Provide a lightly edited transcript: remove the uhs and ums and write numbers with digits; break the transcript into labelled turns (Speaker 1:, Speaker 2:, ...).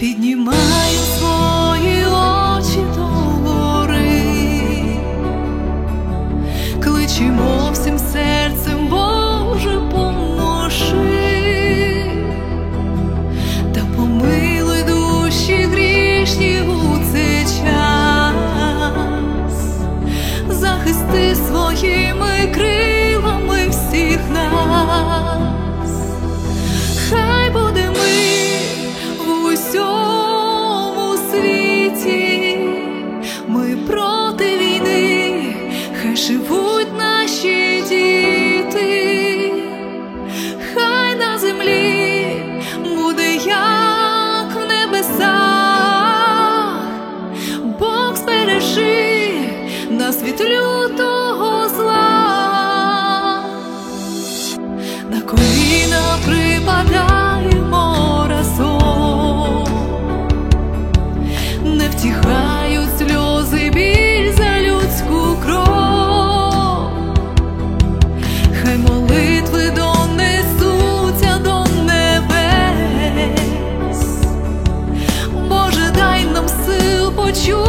Speaker 1: піднімаю свої очі до гори, кличемо всім серцем: Боже, поможи, та помилуй душі грішні у цей час, захисти своїми крилами всіх нас. Хай буде мир в усьому світі, ми проти війни, хай живуть наші діти, хай на землі буде як в небесах. Бог збережи нас від лютого зла. На коліна припадаємо разом, не втихають сльози, біль за людську кров. Хай молитви донесуться до небес. Боже, дай нам сил почути